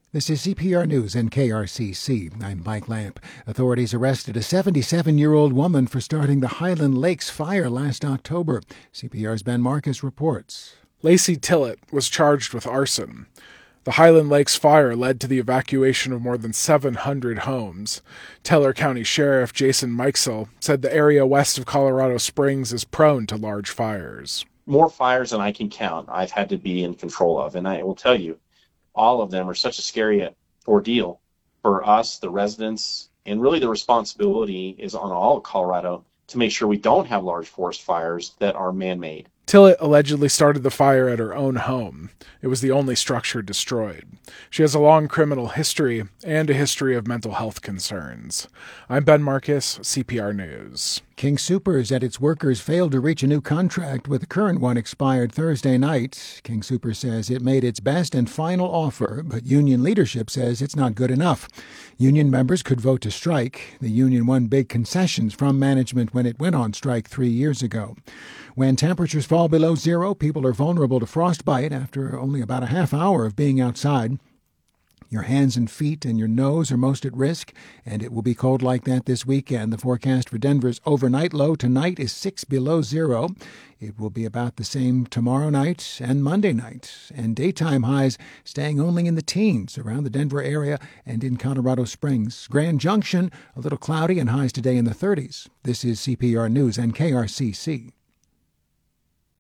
This is CPR News and KRCC. I'm Mike Lamp. Authorities arrested a 77-year-old woman for starting the Highland Lakes fire last October. CPR's Ben Marcus reports. Lacey Tillett was charged with arson. The Highland Lakes fire led to the evacuation of more than 700 homes. Teller County Sheriff Jason Mikesell said the area west of Colorado Springs is prone to large fires. More fires than I can count I've had to be in control of, and I will tell you, all of them are such a scary ordeal for us, the residents, and really the responsibility is on all of Colorado to make sure we don't have large forest fires that are man-made. Tillett allegedly started the fire at her own home. It was the only structure destroyed. She has a long criminal history and a history of mental health concerns. I'm Ben Marcus, CPR News. King Soopers and its workers failed to reach a new contract with the current one expired Thursday night. King Soopers says it made its best and final offer, but union leadership says it's not good enough. Union members could vote to strike. The union won big concessions from management when it went on strike 3 years ago. When temperatures fall below zero, people are vulnerable to frostbite after only about a half hour of being outside. Your hands and feet and your nose are most at risk, and it will be cold like that this weekend. The forecast for Denver's overnight low tonight is 6 below zero. It will be about the same tomorrow night and Monday night, and daytime highs staying only in the teens around the Denver area and in Colorado Springs. Grand Junction, a little cloudy and highs today in the 30s. This is CPR News and KRCC.